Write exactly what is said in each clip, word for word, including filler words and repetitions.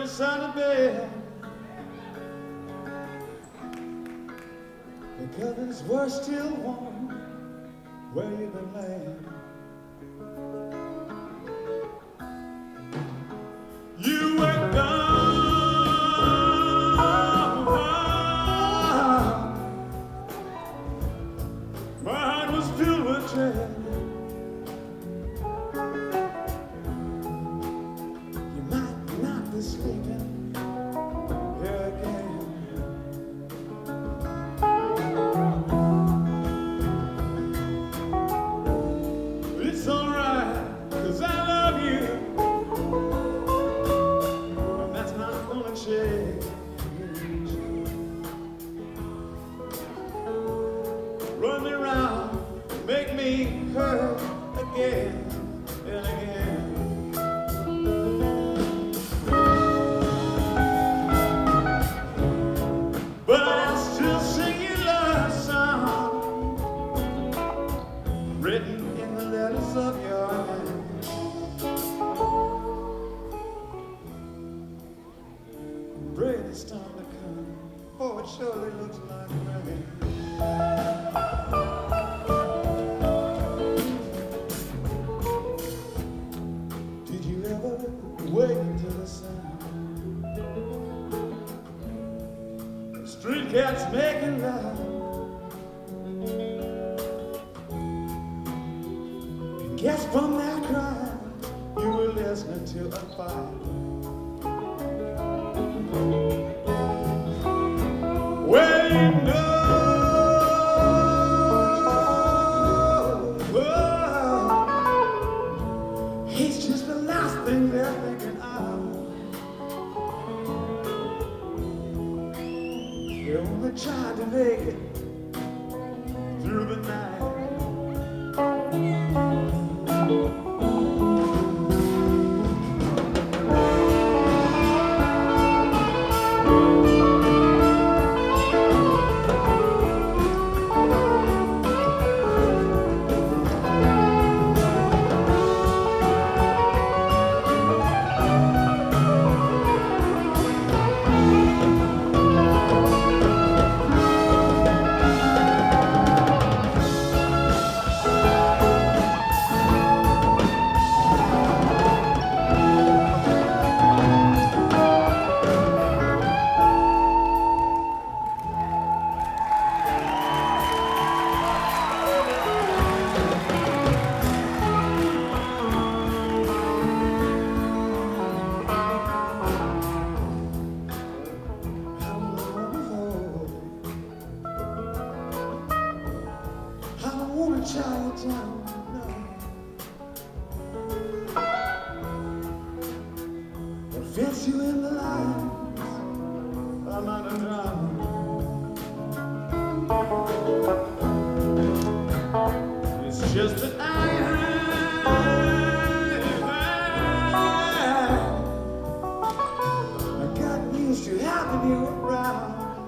beside the bed. The covers were still warm where you've been laying. You were gone. My heart was filled with dread. You might not be sleeping here again. It's alright, 'cause I love you, and that's not gonna change. Run me around, make me hurt again and again. But I'll still sing you love song written in the letters of your hand. Pray this time to come, for it surely looks like rain. Did you ever wake to the sound of street cats making love? And guess from that cry you were listening to a fight. Well, you know, oh, he's just the last thing they're thinking of. They only tried to make it through the night. Chinatown, no. I'll fence you in the lines, I'm underground. It's just that I, I got used to having you around.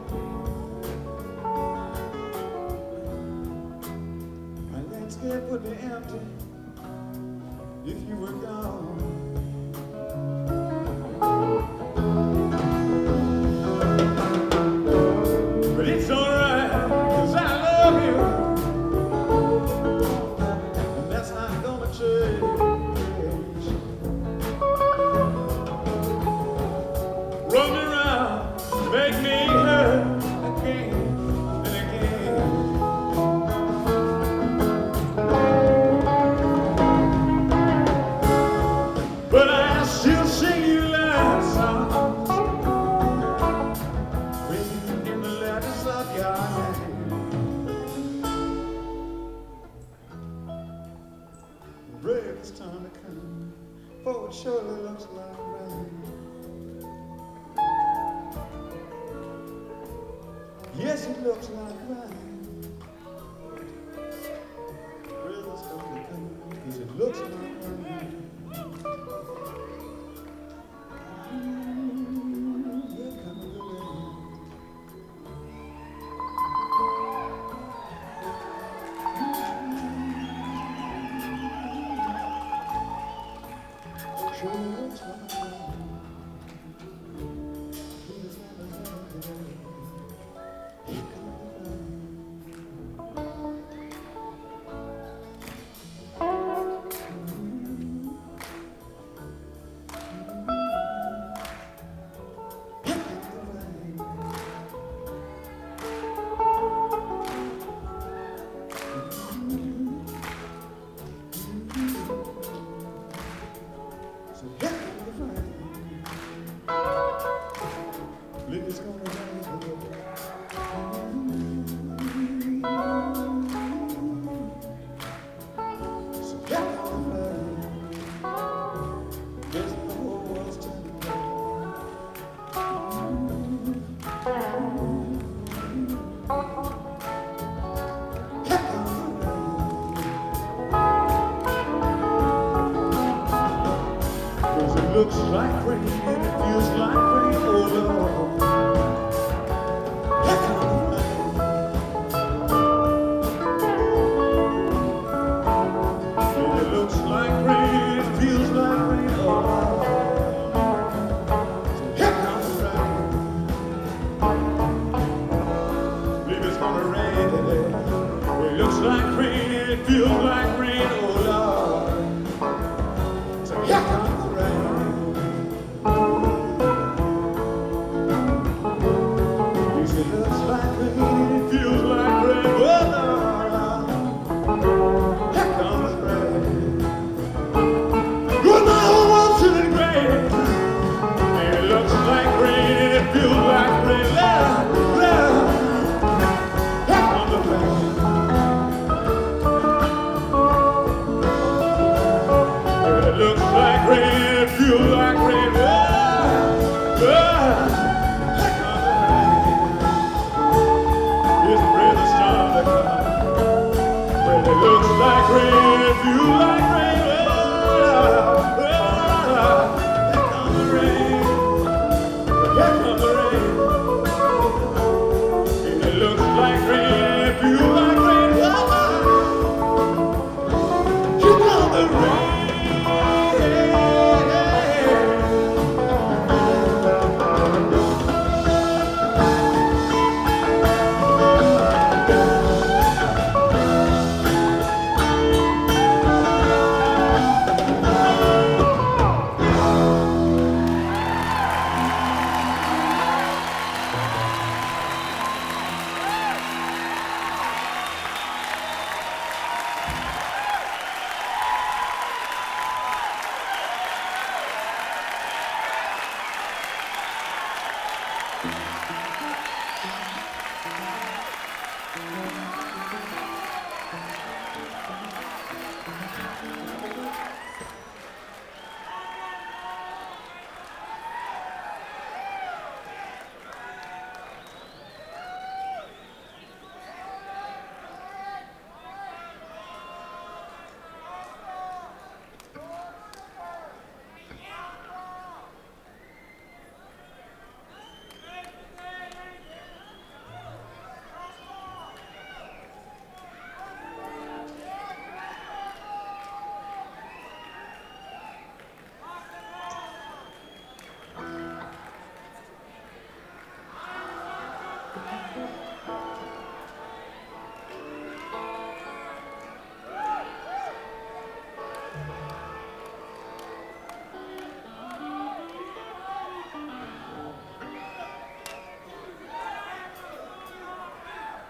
It would be empty if you were gone. But it's alright, 'cause I love you, and that's not gonna change. Run me around, make me hurt again and again. But I still sing you love songs written in the letters of your hand. Brave it's time to come, for it surely looks like rain. Yes, it looks like rain. Brave it's time to come, 'cause it looks like rain. True, Looks like rain and it feels like rain, oh Lord. Here comes the rain. And it looks like rain and it feels like rain, oh Lord. So here comes the rain. Believe it's gonna rain today. It looks like rain and it feels like rain, oh Lord. So here comes the rain.